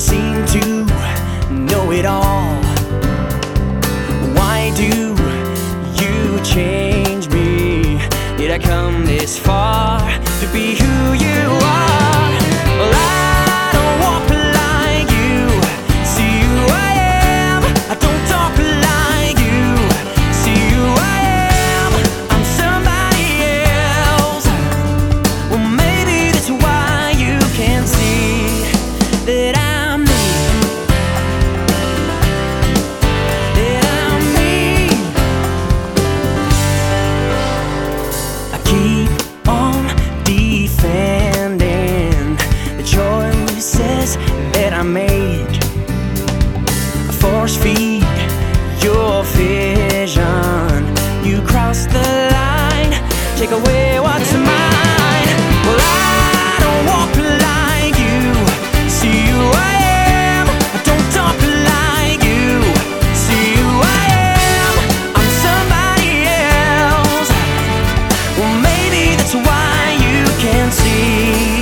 seem to know it all. Why do you change me? Did I come this far to be who you are? Well, I don't walk like you. See who I am. I don't talk like you. See who I am. I'm somebody else. Well, maybe that's why you can't see that I'm me. That I'm me. I keep on defending the choices that I made. Force feed your vision. You cross the line, take away what's mine. Well, I don't walk like you. See who I am. I don't talk like you. See who I am. I'm somebody else. Well, maybe that's why you can't see.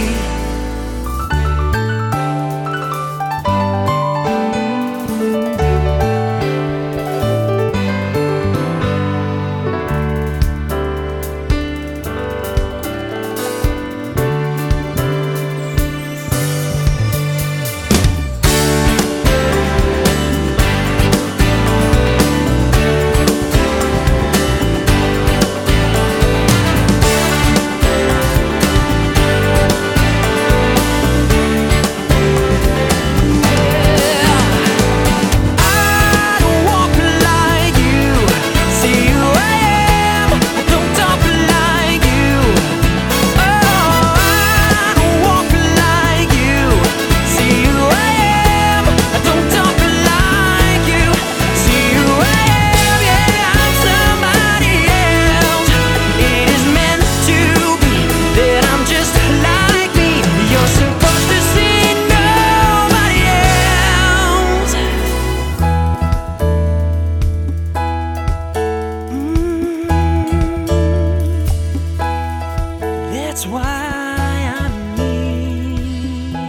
That's why I'm me,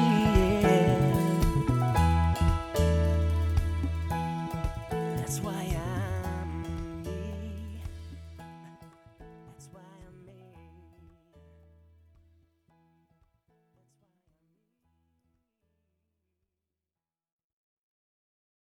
yeah. That's why